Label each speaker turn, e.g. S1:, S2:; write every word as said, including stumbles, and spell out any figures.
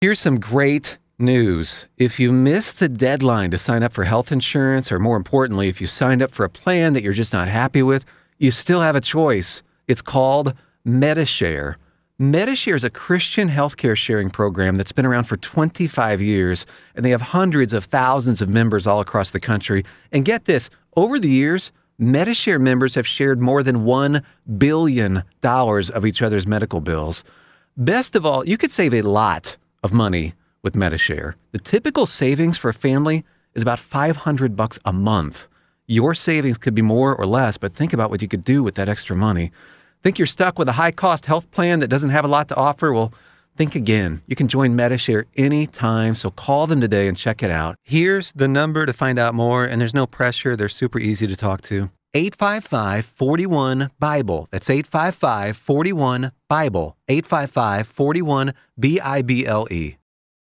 S1: Here's some great news. If you missed the deadline to sign up for health insurance, or more importantly, if you signed up for a plan that you're just not happy with, you still have a choice. It's called Medi-Share. Medi-Share is a Christian healthcare sharing program that's been around for twenty-five years, and they have hundreds of thousands of members all across the country. And get this, over the years, Medi-Share members have shared more than one billion dollars of each other's medical bills. Best of all, you could save a lot of money with Medi-Share. The typical savings for a family is about five hundred bucks a month. Your savings could be more or less, but think about what you could do with that extra money. Think you're stuck with a high-cost health plan that doesn't have a lot to offer? Well, think again. You can join Medi-Share anytime, so call them today and check it out. Here's the number to find out more, and there's no pressure. They're super easy to talk to. eight five five, four one, BIBLE. That's eight five five, four one, BIBLE. eight five five, four one, B I B L E.